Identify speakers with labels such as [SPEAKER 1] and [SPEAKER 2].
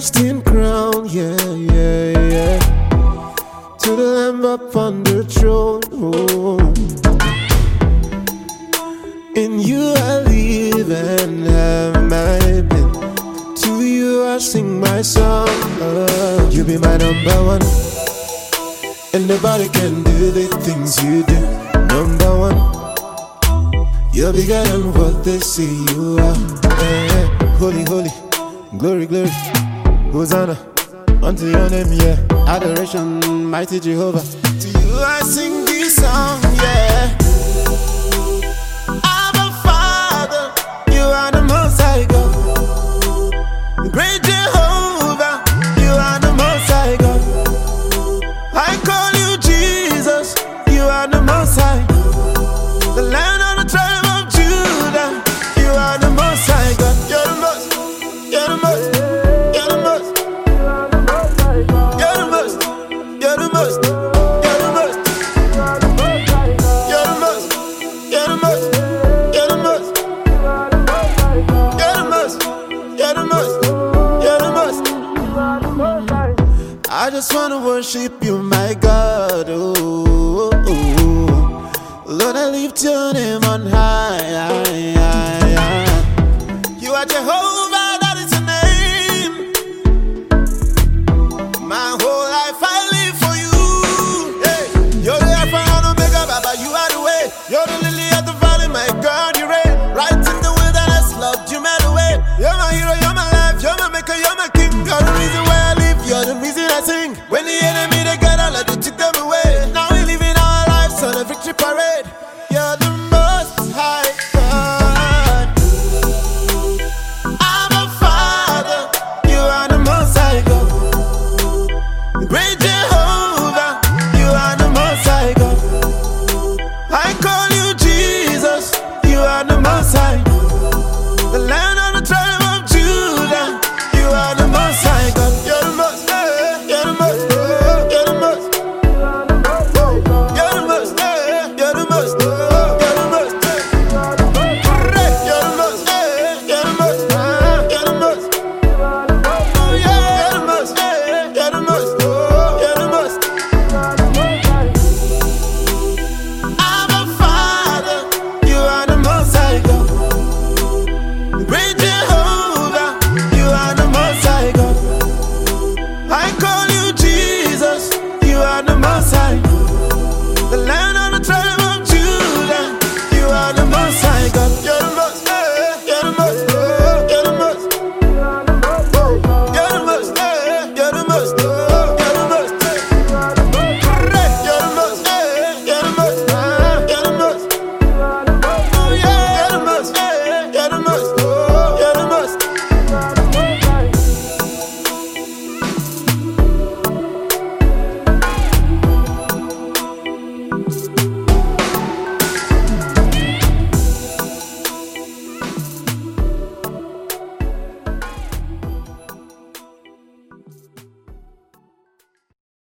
[SPEAKER 1] everlasting crown, yeah, yeah, yeah. To the Lamb upon the throne. Oh. In you I live and have my being. To you I sing my song. Oh. You be my number one, and nobody can do the things you do. Number one, you're bigger than what they say you are. Yeah. Holy, holy, glory, glory, Hosanna unto your name, yeah. Adoration, mighty Jehovah. To you I sing this song, yeah. Abba Father, you are the Most High God. Great Jehovah, you are the Most High God. I call you Jesus, you are the Most High. The Land of the tribe of Judah, you are the Most High God. You're the most, you're the most, you're the most, you're the most, you're the most, you're the most, you're the most, you're the most, you're the most, you're the most, you're the most, you're the most. I just wanna worship you, my God. Oh, oh, oh. Lord, I lift your name on high. You are Jehovah, that is your name. My whole life I live for you. Hey, you're the Alpha and Omega, Baba, you are the way. You're the lily of the valley, my God, you reign. Right in the wilderness, Lord, you made a way. You're my hero, you're my life, you're my maker, you're my king. You're the reason why I live, you're the reason I sing. When the enemy they gather, let you take them away. Now we live in our lives on a victory parade. You're the Most High God. Abba Father, you are the Most High God. Great Jehovah.